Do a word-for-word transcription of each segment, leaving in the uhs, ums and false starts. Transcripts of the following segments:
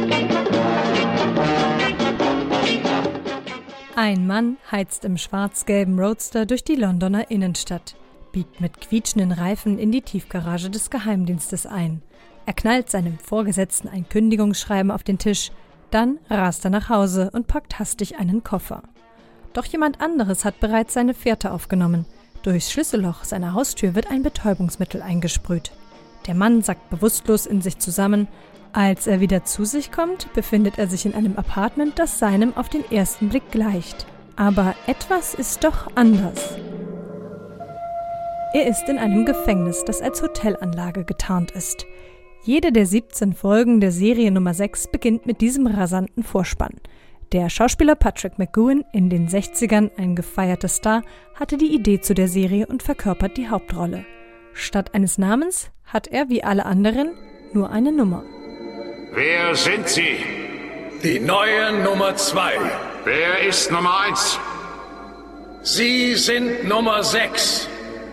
Ein Mann heizt im schwarz-gelben Roadster durch die Londoner Innenstadt, biegt mit quietschenden Reifen in die Tiefgarage des Geheimdienstes ein. Er knallt seinem Vorgesetzten ein Kündigungsschreiben auf den Tisch, dann rast er nach Hause und packt hastig einen Koffer. Doch jemand anderes hat bereits seine Fährte aufgenommen. Durchs Schlüsselloch seiner Haustür wird ein Betäubungsmittel eingesprüht. Der Mann sackt bewusstlos in sich zusammen. Als er wieder zu sich kommt, befindet er sich in einem Apartment, das seinem auf den ersten Blick gleicht. Aber etwas ist doch anders. Er ist in einem Gefängnis, das als Hotelanlage getarnt ist. Jede der siebzehn Folgen der Serie Nummer sechs beginnt mit diesem rasanten Vorspann. Der Schauspieler Patrick McGoohan, in den sechzigern ein gefeierter Star, hatte die Idee zu der Serie und verkörpert die Hauptrolle. Statt eines Namens hat er, wie alle anderen, nur eine Nummer. Wer sind Sie? Die neue Nummer zwei. Wer ist Nummer eins? Sie sind Nummer sechs.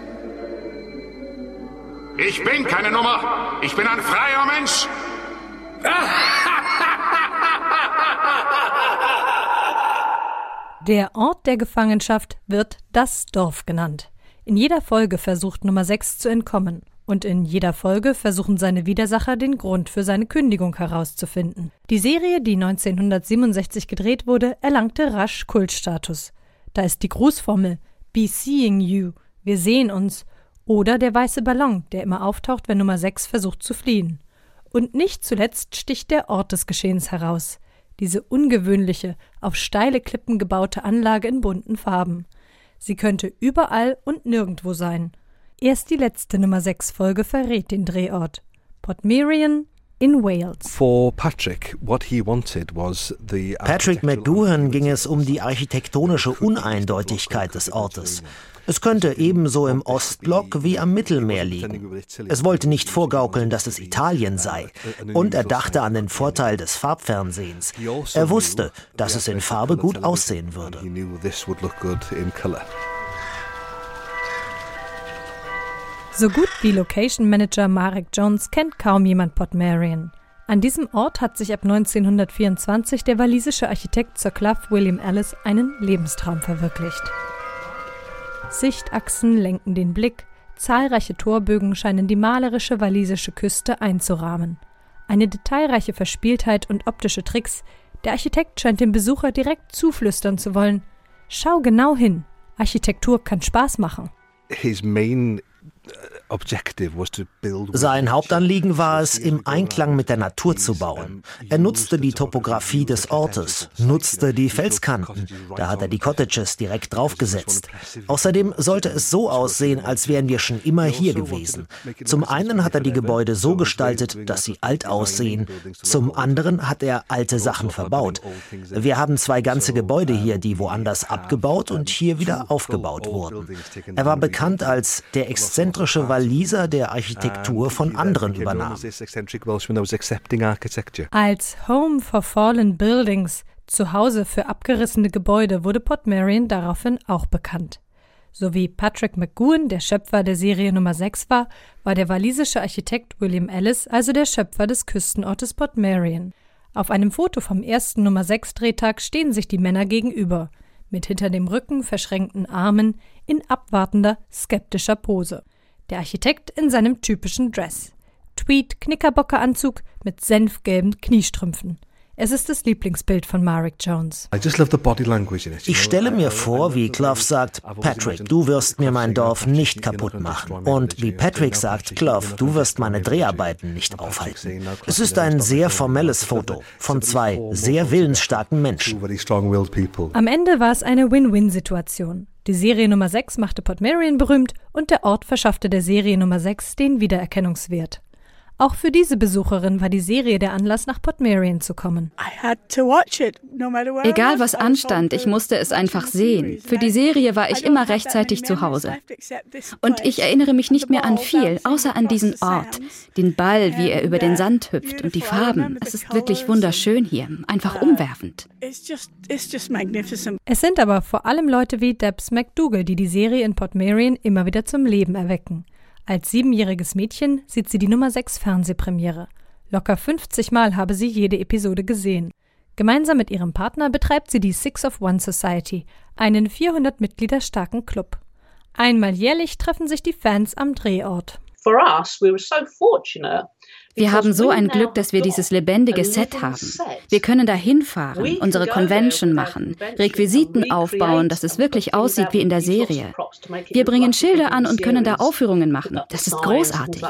Ich bin keine Nummer. Ich bin ein freier Mensch. Der Ort der Gefangenschaft wird das Dorf genannt. In jeder Folge versucht Nummer sechs zu entkommen. Und in jeder Folge versuchen seine Widersacher, den Grund für seine Kündigung herauszufinden. Die Serie, die neunzehnhundertsiebenundsechzig gedreht wurde, erlangte rasch Kultstatus. Da ist die Grußformel Be seeing you, wir sehen uns, oder der weiße Ballon, der immer auftaucht, wenn Nummer sechs versucht zu fliehen. Und nicht zuletzt sticht der Ort des Geschehens heraus. Diese ungewöhnliche, auf steile Klippen gebaute Anlage in bunten Farben. Sie könnte überall und nirgendwo sein. Erst die letzte Nummer sechs Folge verrät den Drehort. Portmeirion in Wales. For Patrick, what he wanted was the Patrick McGoohan ging es um die architektonische Uneindeutigkeit des Ortes. Es könnte ebenso im Ostblock wie am Mittelmeer liegen. Es wollte nicht vorgaukeln, dass es Italien sei. Und er dachte an den Vorteil des Farbfernsehens. Er wusste, dass es in Farbe gut aussehen würde. So gut wie Location Manager Marek Jones kennt kaum jemand Portmeirion. An diesem Ort hat sich ab neunzehnhundertvierundzwanzig der walisische Architekt Sir Clough William Ellis einen Lebenstraum verwirklicht. Sichtachsen lenken den Blick, zahlreiche Torbögen scheinen die malerische walisische Küste einzurahmen. Eine detailreiche Verspieltheit und optische Tricks, der Architekt scheint dem Besucher direkt zuflüstern zu wollen. Schau genau hin, Architektur kann Spaß machen. His main Sein Hauptanliegen war es, im Einklang mit der Natur zu bauen. Er nutzte die Topographie des Ortes, nutzte die Felskanten. Da hat er die Cottages direkt draufgesetzt. Außerdem sollte es so aussehen, als wären wir schon immer hier gewesen. Zum einen hat er die Gebäude so gestaltet, dass sie alt aussehen. Zum anderen hat er alte Sachen verbaut. Wir haben zwei ganze Gebäude hier, die woanders abgebaut und hier wieder aufgebaut wurden. Er war bekannt als der exzentrische Waliser, der Architektur von anderen übernahm. Als Home for Fallen Buildings, Zuhause für abgerissene Gebäude, wurde Portmeirion daraufhin auch bekannt. So wie Patrick McGoohan der Schöpfer der Serie Nummer sechs war, war der walisische Architekt William Ellis also der Schöpfer des Küstenortes Portmeirion. Auf einem Foto vom ersten Nummer sechs Drehtag stehen sich die Männer gegenüber, mit hinter dem Rücken verschränkten Armen, in abwartender, skeptischer Pose. Der Architekt in seinem typischen Dress. Tweed-Knickerbockeranzug mit senfgelben Kniestrümpfen. Es ist das Lieblingsbild von Marek Jones. Ich stelle mir vor, wie Clough sagt, Patrick, du wirst mir mein Dorf nicht kaputt machen. Und wie Patrick sagt, Clough, du wirst meine Dreharbeiten nicht aufhalten. Es ist ein sehr formelles Foto von zwei sehr willensstarken Menschen. Am Ende war es eine Win-Win-Situation. Die Serie Nummer sechs machte Portmeirion berühmt und der Ort verschaffte der Serie Nummer sechs den Wiedererkennungswert. Auch für diese Besucherin war die Serie der Anlass, nach Portmeirion zu kommen. Egal was anstand, ich musste es einfach sehen. Für die Serie war ich immer rechtzeitig zu Hause. Und ich erinnere mich nicht mehr an viel, außer an diesen Ort. Den Ball, wie er über den Sand hüpft und die Farben. Es ist wirklich wunderschön hier, einfach umwerfend. Es sind aber vor allem Leute wie Debs McDougall, die die Serie in Portmeirion immer wieder zum Leben erwecken. Als siebenjähriges Mädchen sieht sie die Nummer sechs Fernsehpremiere. Locker fünfzig Mal habe sie jede Episode gesehen. Gemeinsam mit ihrem Partner betreibt sie die Six of One Society, einen vierhundert Mitglieder starken Club. Einmal jährlich treffen sich die Fans am Drehort. Wir haben so ein Glück, dass wir dieses lebendige Set haben. Wir können da hinfahren, unsere Convention machen, Requisiten aufbauen, dass es wirklich aussieht wie in der Serie. Wir bringen Schilder an und können da Aufführungen machen. Das ist großartig.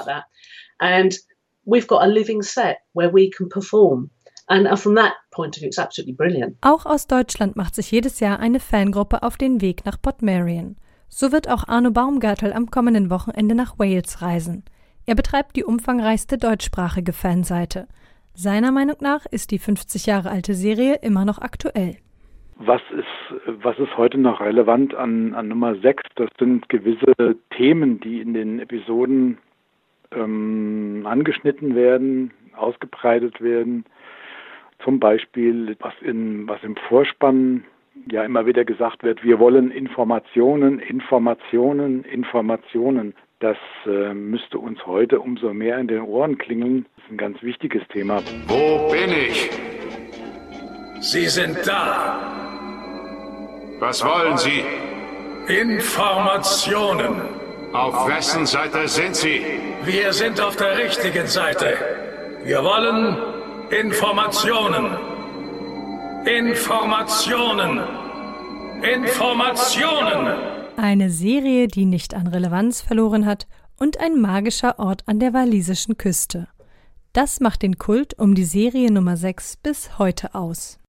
Auch aus Deutschland macht sich jedes Jahr eine Fangruppe auf den Weg nach Portmeirion. So wird auch Arno Baumgartel am kommenden Wochenende nach Wales reisen. Er betreibt die umfangreichste deutschsprachige Fanseite. Seiner Meinung nach ist die fünfzig Jahre alte Serie immer noch aktuell. Was ist, was ist heute noch relevant an, an Nummer sechs? Das sind gewisse Themen, die in den Episoden ähm, angeschnitten werden, ausgebreitet werden. Zum Beispiel, was, in, was im Vorspann ja immer wieder gesagt wird, wir wollen Informationen, Informationen, Informationen. Das äh, müsste uns heute umso mehr in den Ohren klingeln. Das ist ein ganz wichtiges Thema. Wo bin ich? Sie sind da. Was wollen Sie? Informationen. Auf wessen Seite sind Sie? Wir sind auf der richtigen Seite. Wir wollen Informationen. Informationen. Informationen. Eine Serie, die nicht an Relevanz verloren hat und ein magischer Ort an der walisischen Küste. Das macht den Kult um die Serie Nummer sechs bis heute aus.